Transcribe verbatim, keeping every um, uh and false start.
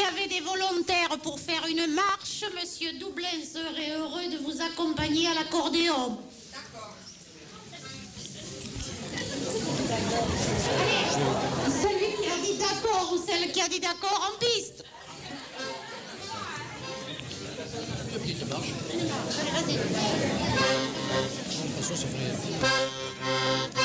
avez des volontaires pour faire une marche, Monsieur Doublin serait heureux de vous accompagner à l'accordéon. D'accord. Allez, celui qui a dit d'accord ou celle qui a dit d'accord en piste. Une petite marche. Allez, vas-y. De toute façon, ça ferait...